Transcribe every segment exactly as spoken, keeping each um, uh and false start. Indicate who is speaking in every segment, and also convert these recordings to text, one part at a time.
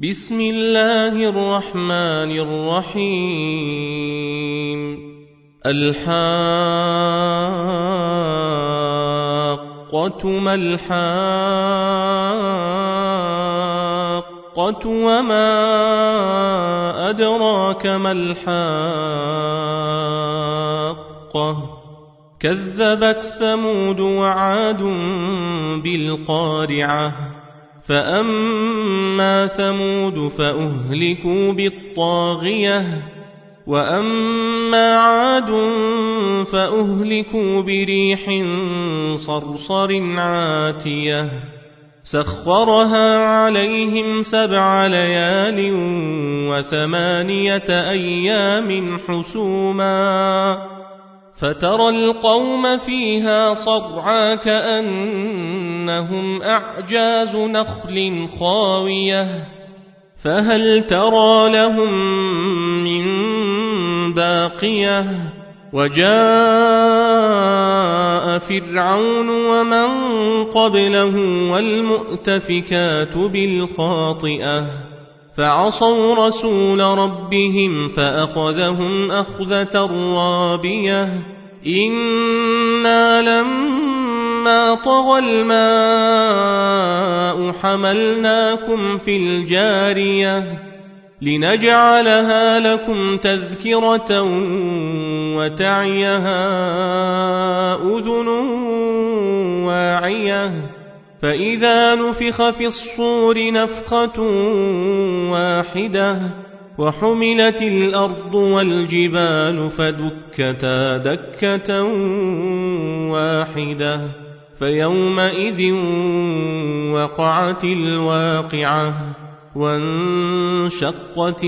Speaker 1: بسم الله الرحمن الرحيم الحاقة ما الحاقة وما أدراك ما الحاقة كذبت ثمود وعاد بالقارعة فأما ثمود فأهلكوا بالطاغية وأما عاد فأهلكوا بريح صرصر عاتية سخرها عليهم سبع ليال وثمانية أيام حسوما فترى القوم فيها صرعى كأنهم أعجاز نخل خاوية فهل ترى لهم من باقية وجاء فرعون ومن قبله والمؤتفكات بالخاطئة فعصوا رسول ربهم فأخذهم أخذة رابية إنا لما طغى الماء حملناكم في الجارية لنجعلها لكم تذكرة وتعيها أذن واعية فإذا نفخ في الصور نفخة واحدة وحملت الأرض والجبال فدكتا دكة واحدة فيومئذ وقعت الواقعة وانشقت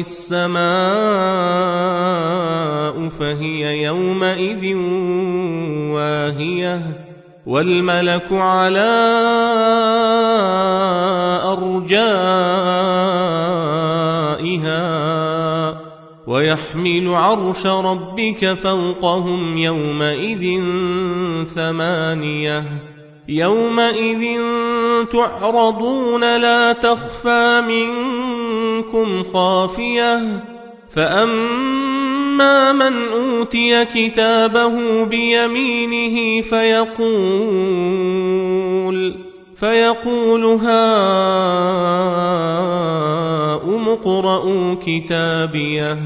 Speaker 1: السماء فهي يومئذ واهية والملك على أرجائها ويحمل عرش ربك فوقهم يومئذ ثمانية يومئذ تعرضون لا تخفى منكم خافية فأما من أوتي كتابه بيمينه فيقول فيقول هاؤم اقرءوا كتابيه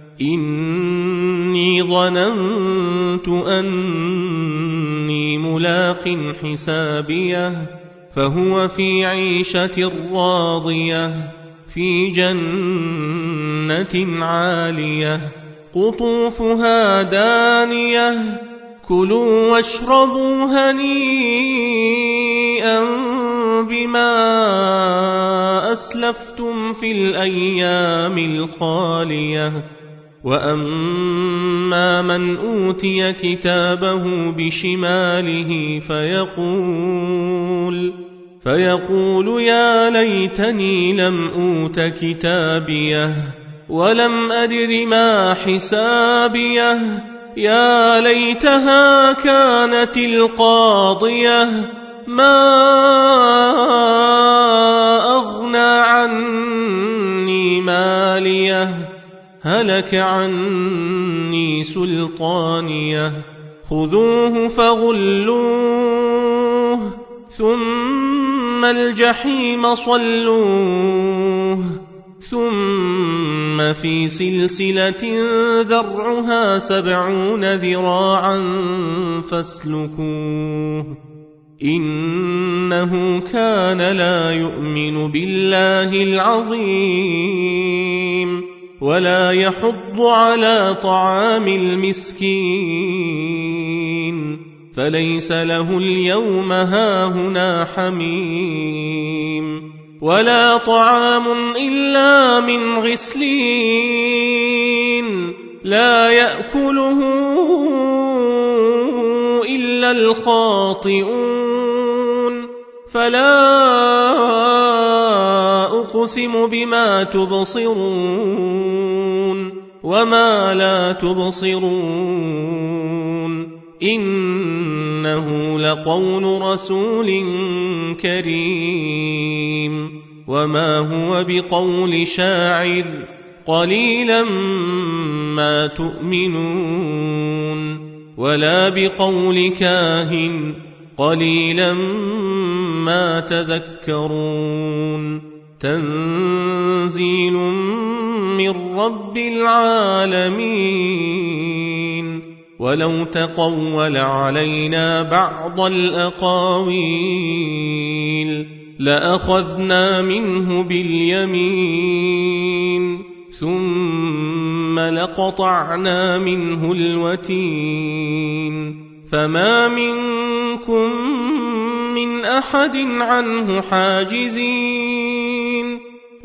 Speaker 1: إني ظننت أني ملاق حسابيه فهو في عيشة راضية في جنة عالية قطوفها دانية كلوا واشربوا هنيئا بما أسلفتم في الأيام الخالية وأما من أوتي كتابه بشماله فيقول فيقول يا ليتني لم أوت كتابيه ولم أدر ما حسابيه يا ليتها كانت القاضية ما أغنى عني ماليه هلك عني سلطانيه خذوه فغلوه ثم الجحيم صلوه ثم في سلسلة ذرعها سبعون ذراعا فاسلكوه إنه كان لا يؤمن بالله العظيم ولا يحض على طعام المسكين فليس له اليوم هاهنا حميم ولا طعام إلا من غسلين لا يأكله إلا الخاطئون فلا أقسم بما تبصرون وما لا تبصرون إنه لقول رسول كريم وما هو بقول شاعر قليلا ما تؤمنون ولا بقول كاهن قليلا ما تذكرون تنزيل من رب العالمين ولو تقول علينا بعض الأقاويل لأخذنا منه باليمين ثم لقطعنا منه الوتين فما منكم من أحد عنه حاجزين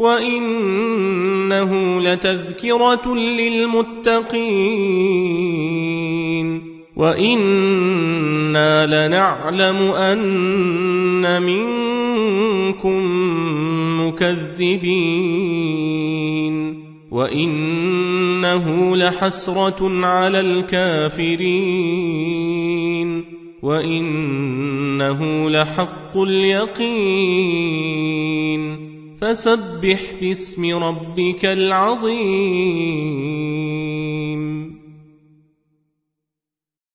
Speaker 1: وإنه لتذكرة للمتقين وإنا لنعلم أن منكم مكذبين وإنه لحسرة على الكافرين وإنه لحق اليقين فسبح باسم ربك العظيم